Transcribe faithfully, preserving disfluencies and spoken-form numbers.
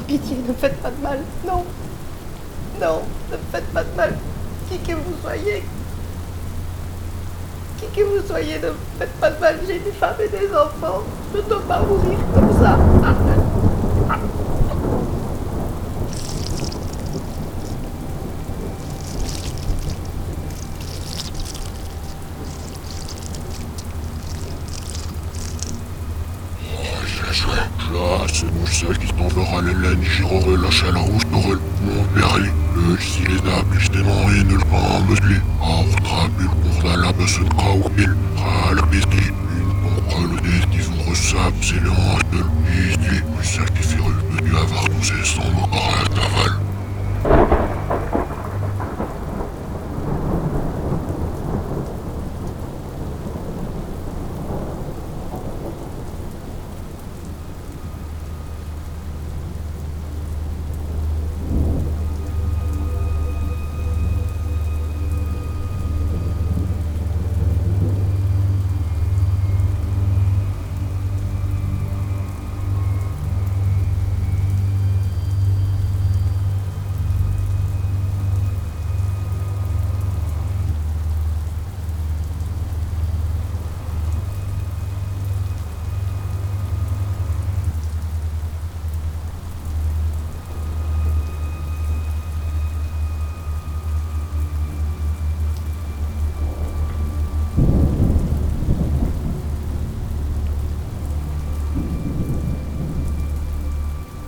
pitié, ne me faites pas de mal. Non. Non, ne me faites pas de mal. Qui que vous soyez. Qui que vous soyez, ne me faites pas de mal. J'ai des femmes et des enfants. Je ne dois pas mourir comme ça. Là, c'est mon seul qui tombera les laines, j'irai la chaleur rouge d'Orel, mon père, le si les dames, je démarre, ne le pas me sli, à rattraper le cours de la personne kraoukil, à la biscuit, une pompe le dé qui vous ressape, c'est le reste de